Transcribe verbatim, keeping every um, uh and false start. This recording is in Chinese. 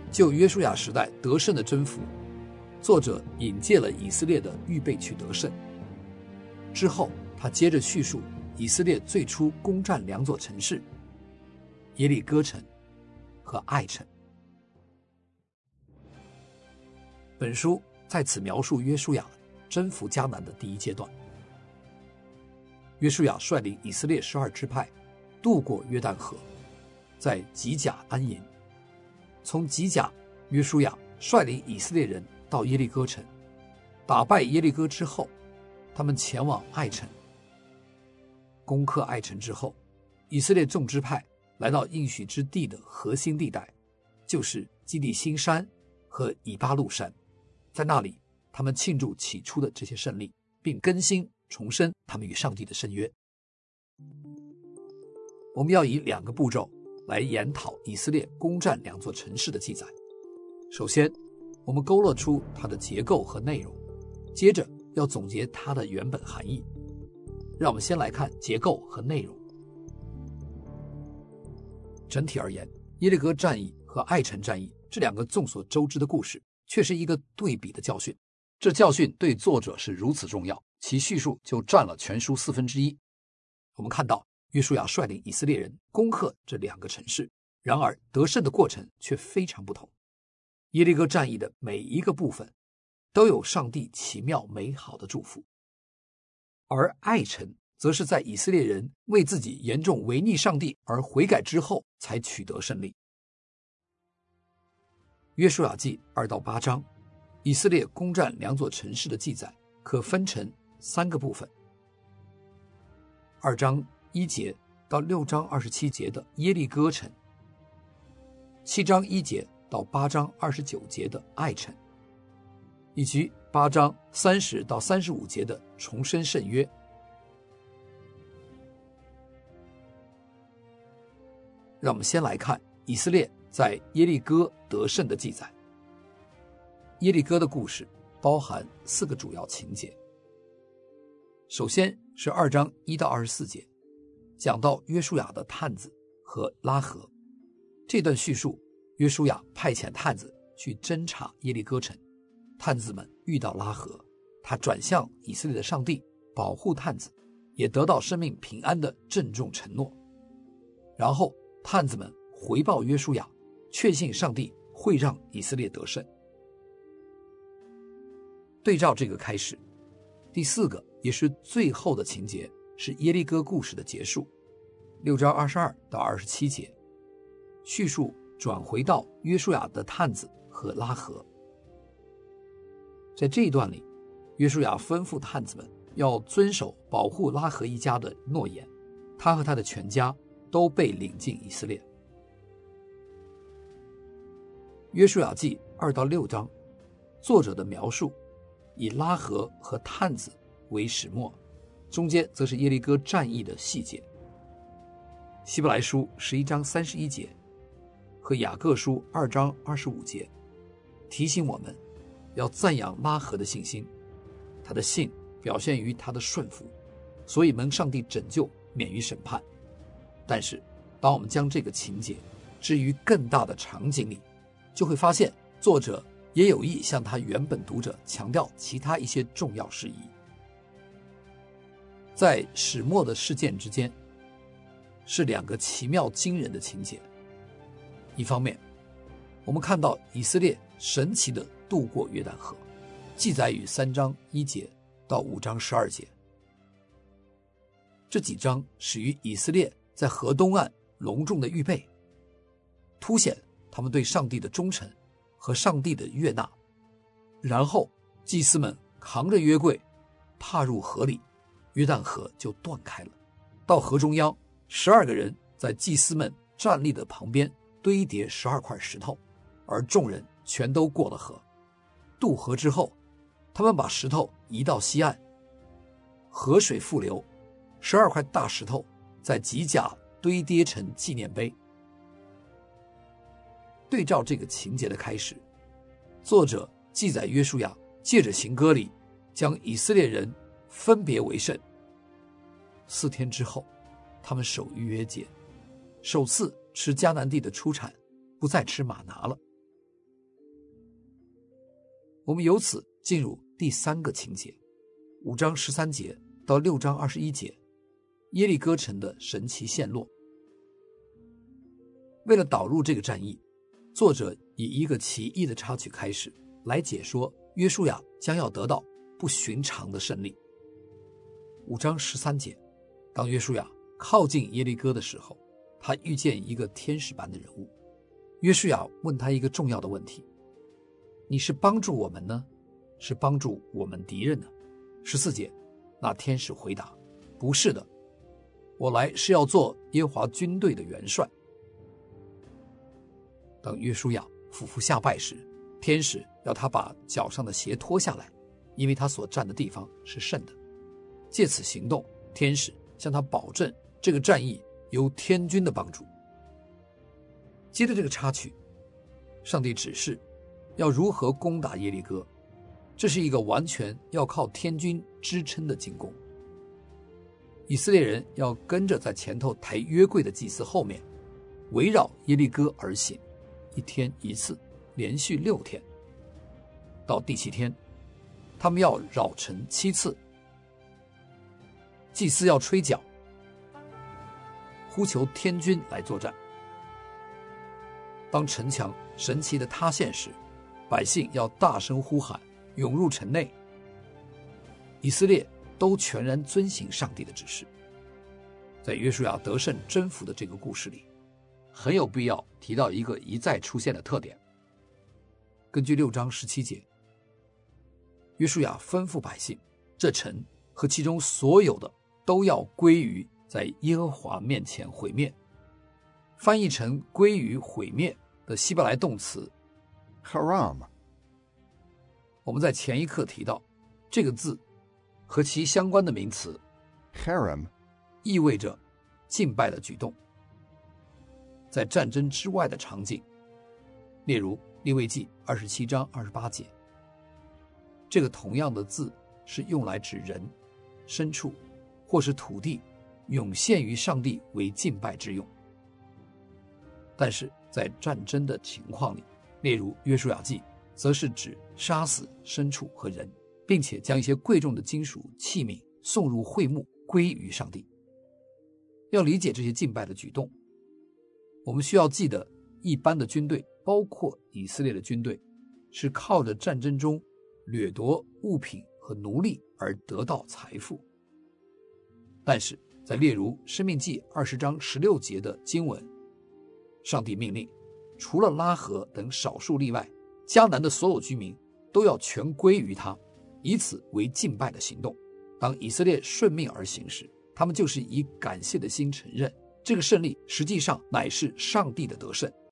就约书亚时代得胜的征服，作者引介了以色列的预备去得胜。之后他接着叙述以色列最初攻占两座城市，耶利哥城和爱城。本书在此描述约书亚征服迦南的第一阶段。约书亚率领以色列十二支派渡过约旦河，在吉甲安营。从吉甲，约书亚率领以色列人到耶利哥城，打败耶利哥之后，他们前往爱城。攻克爱城之后，以色列众支派来到应许之地的核心地带，就是基利心山和以巴路山。在那里，他们庆祝起初的这些胜利，并更新重申他们与上帝的圣约。我们要以两个步骤来研讨以色列攻占两座城市的记载。首先，我们勾勒出它的结构和内容，接着要总结它的原本含义。让我们先来看结构和内容。整体而言，耶利哥战役和爱城战役这两个众所周知的故事，却是一个对比的教训。这教训对作者是如此重要，其叙述就占了全书四分之一。我们看到约书亚率领以色列人攻克这两个城市，然而得胜的过程却非常不同。耶利哥战役的每一个部分都有上帝奇妙美好的祝福，而爱城则是在以色列人为自己严重违逆上帝而悔改之后才取得胜利。约书亚记二到八章，以色列攻占两座城市的记载可分成三个部分。二章一节到六章二十七节的耶利哥城，七章一节到八章二十九节的爱城，以及八章三十到三十五节的重申圣约。让我们先来看以色列在耶利哥得胜的记载。耶利哥的故事包含四个主要情节。首先是二章一到二十四节，讲到约书亚的探子和拉合。这段叙述，约书亚派遣探子去侦察耶利哥城，探子们遇到拉合，他转向以色列的上帝，保护探子，也得到生命平安的郑重承诺。然后探子们回报约书亚，确信上帝会让以色列得胜。对照这个开始，第四个也是最后的情节是耶利哥故事的结束，六章二十二到二十七节，叙述转回到约书亚的探子和拉合。在这一段里，约书亚吩咐探子们要遵守保护拉合一家的诺言，他和他的全家都被领进以色列。约书亚记二到六章，作者的描述以拉合和探子为始末，中间则是耶利哥战役的细节。希伯来书十一章三十一节和雅各书二章二十五节提醒我们要赞扬拉合的信心，他的信表现于他的顺服，所以蒙上帝拯救，免于审判。但是当我们将这个情节置于更大的场景里，就会发现作者也有意向他原本读者强调其他一些重要事宜。在始末的事件之间是两个奇妙惊人的情节。一方面，我们看到以色列神奇地渡过约旦河，记载于三章一节到五章十二节。这几章始于以色列在河东岸隆重的预备，凸显他们对上帝的忠诚和上帝的悦纳。然后祭司们扛着约柜踏入河里，约旦河就断开了。到河中央，十二个人在祭司们站立的旁边堆叠十二块石头，而众人全都过了河。渡河之后，他们把石头移到西岸，河水复流，十二块大石头在吉甲堆叠成纪念碑。对照这个情节的开始，作者记载约书亚借着行割礼将以色列人分别为圣。四天之后，他们守逾越节，首次吃迦南地的出产，不再吃玛拿了。 我们由此进入第三个情节，五章十三节到六章二十一节，耶利哥城的神奇陷落。为了导入这个战役，作者以一个奇异的插曲开始，来解说约书亚将要得到不寻常的胜利。五章十三节，当约书亚靠近耶利哥的时候，他遇见一个天使般的人物。约书亚问他一个重要的问题：你是帮助我们呢，是帮助我们敌人呢？十四节，那天使回答：不是的，我来是要做耶和华军队的元帅。当约书亚俯伏下拜时，天使要他把脚上的鞋脱下来，因为他所站的地方是圣的。借此行动，天使向他保证这个战役由天军的帮助。接着这个插曲，上帝指示要如何攻打耶利哥，这是一个完全要靠天军支撑的进攻。以色列人要跟着在前头抬约柜的祭司后面，围绕耶利哥而行，一天一次，连续六天。到第七天，他们要绕城七次，祭司要吹角，呼求天军来作战。当城墙神奇的塌陷时，百姓要大声呼喊，涌入城内。以色列都全然遵行上帝的指示。在约书亚得胜征服的这个故事里，很有必要提到一个一再出现的特点。根据六章十七节，约书亚吩咐百姓，这城和其中所有的都要归于在耶和华面前毁灭。翻译成归于毁灭的希伯来动词 haram， 我们在前一课提到，这个字和其相关的名词 haram 意味着敬拜的举动。在战争之外的场景，例如利未记二十七章二十八节，这个同样的字是用来指人、牲畜或是土地涌现于上帝为敬拜之用。但是在战争的情况里，例如约书亚记，则是指杀死牲畜和人，并且将一些贵重的金属器皿送入会幕，归于上帝。要理解这些敬拜的举动，我们需要记得，一般的军队，包括以色列的军队，是靠着战争中掠夺物品和奴隶而得到财富。但是在例如申命记二十章十六节的经文，上帝命令，除了拉合等少数例外，迦南的所有居民都要全归于他，以此为敬拜的行动。当以色列顺命而行时，他们就是以感谢的心承认，这个胜利实际上乃是上帝的得胜，